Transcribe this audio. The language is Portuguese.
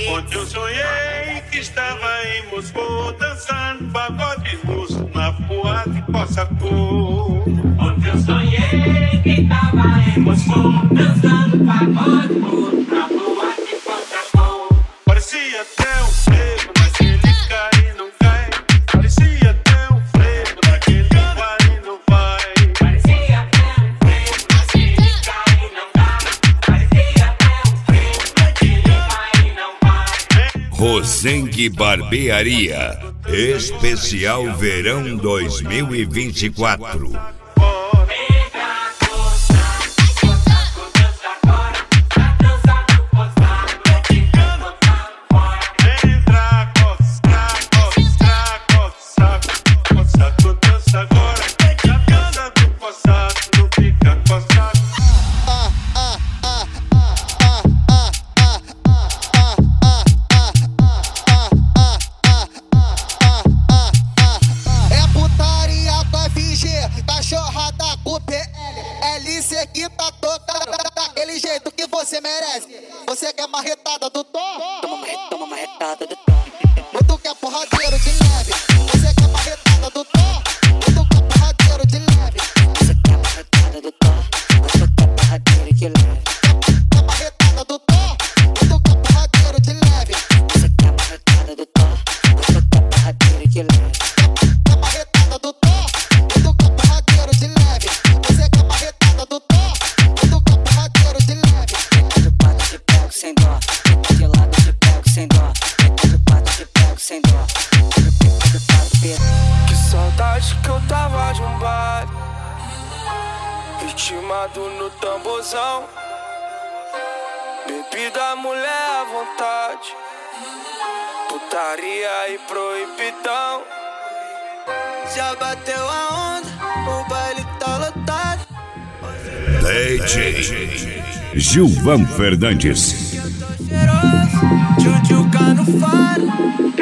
Ontem eu sonhei que estava em Moscou, dançando pagode russo na boate Cossacô. Ontem eu sonhei que estava em Moscou, dançando pagode russo na boate Cossacô. Parecia até um frevo naquele cai e não cai. Parecia até um frevo naquele vai e não vai. Parecia até um frevo naquele cai e não cai. Parecia até um frevo naquele vai e não vai. Rosengue Barbearia, especial verão 2024. Cachorrada com PL, LC que tá tocando daquele jeito que você merece. Você quer marretada do Thor? Toma marretada do Thor. Ou tu quer porradeiro de leve? Você quer marretada do Thor? Ou tu quer porradeiro de leve? Você quer marretada do Thor? Ou tu quer porradeiro de leve? Quer marretada do Thor? Ou tu quer porradeiro de leve? Você quer marretada do Thor? Ou tu quer porradeiro de leve? Quer marretada do Thor? Ou tu quer porradeiro de leve? Você quer marretada do Thor? Ou tu quer porradeiro de leve? Do pato te pego sem dó, de lado te pego sem dó. Do pato te pego sem dó, do pato pego. Que saudade que eu tava de um bar, ritmado no tamborzão. Bebida, mulher à vontade, putaria e proibidão. Já bateu a onda, o baile tá lotado. DJ Gilvan Fernandes. Tchutchuca no faro.